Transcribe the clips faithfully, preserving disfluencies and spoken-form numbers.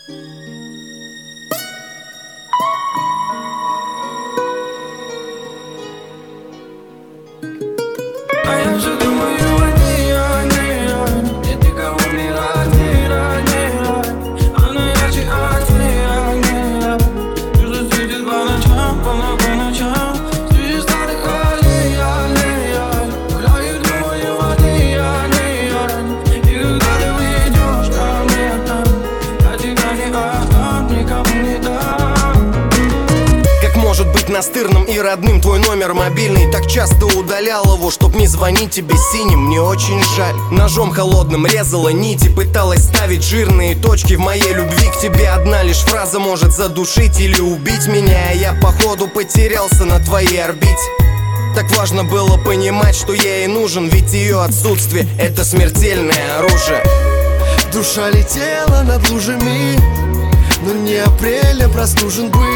Настырным и родным твой номер мобильный. Так часто удалял его, чтоб не звонить тебе синим. Мне очень жаль. Ножом холодным резала нити, пыталась ставить жирные точки в моей любви к тебе. Одна лишь фраза может задушить или убить меня, а я походу потерялся на твоей орбите. Так важно было понимать, что я ей нужен, ведь ее отсутствие — это смертельное оружие. Душа летела над лужами, но не апреля простужен был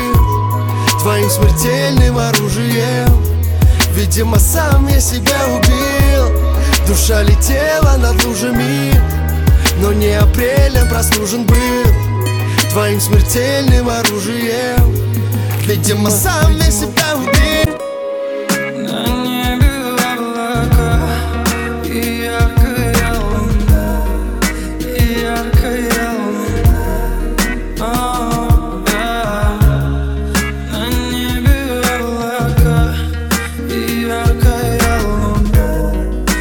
твоим смертельным оружием. Видимо, сам я себя убил. Душа летела над лужами, но не апреля простужен был твоим смертельным оружием. Видимо, сам я себя убил. На небе облака и яркая луна, и яркая луна. О, да. На небе облака и яркая луна,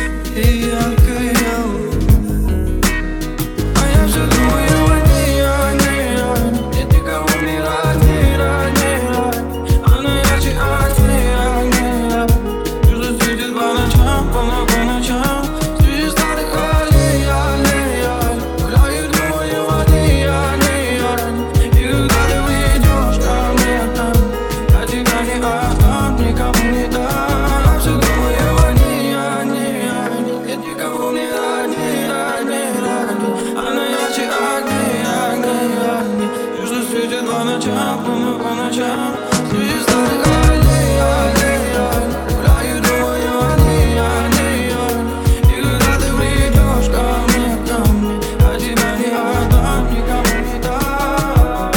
и яркая луна. А я все думаю о ней, о ней, о ней. Нет никого не рад, не рад, не рад. Она ярче огней, огней. Чужой светит по ночам, по по ночам. Среди старых аллей, аллей, аллей. Гуляю, думаю о ней, о ней, о ней. И когда ты выйдешь ко мне там, я тебя не отдам, никому не дам. Все думаю о ней, о ней, о ней. Нет никого не рад, не рад, не рад. Она ярче огней, огней, огней. Чужой светит по ночам, по по ночам. Среди старых аллей, аллей, аллей. Гуляю, думаю о ней, о ней, о ней. И когда ты придешь ко мне, ко мне, я тебя не отдам, никому не дам.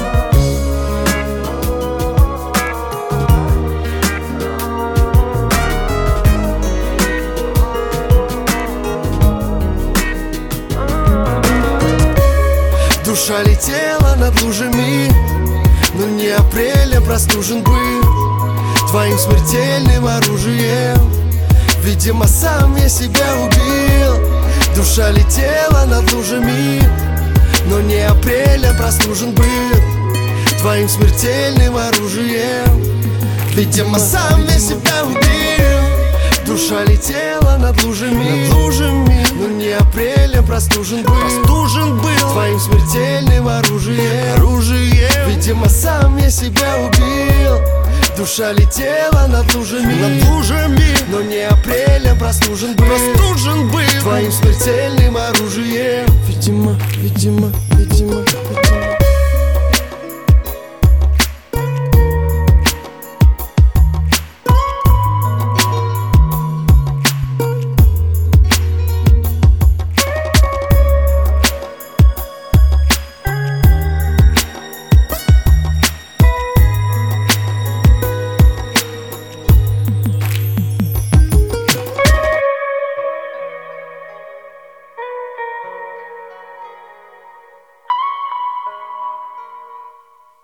Душа летела над лужами, но не апреля простужен был твоим смертельным оружием. Видимо, сам я себя убил. Душа летела над лужами, но не апреля простужен был твоим смертельным оружием. Видимо, сам я себя убил. Душа летела над лужами, над лужами, но не апреля простужен был, простужен был твоим смертельным оружием. оружием. Видимо, сам я себя убил. Душа летела над лужами, над лужами, но не апреля простужен был, простужен был твоим смертельным оружием. Видимо, видимо, видимо.